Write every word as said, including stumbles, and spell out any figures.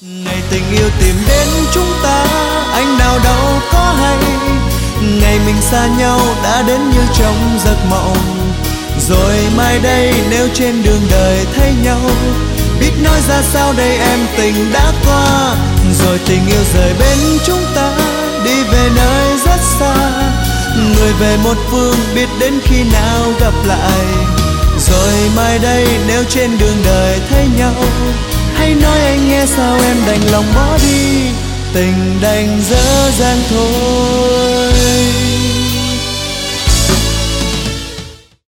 Ngày tình yêu tìm đến chúng ta, anh nào đâu có hay. Ngày mình xa nhau đã đến như trong giấc mộng. Rồi mai đây nếu trên đường đời thấy nhau, biết nói ra sao đây em, tình đã qua. Rồi tình yêu rời bên chúng ta, đi về nơi rất xa. Người về một phương, biết đến khi nào gặp lại. Rồi mai đây nếu trên đường đời thấy nhau, hãy nói anh nghe sao em đành lòng bỏ đi. Tình đành dở dang thôi.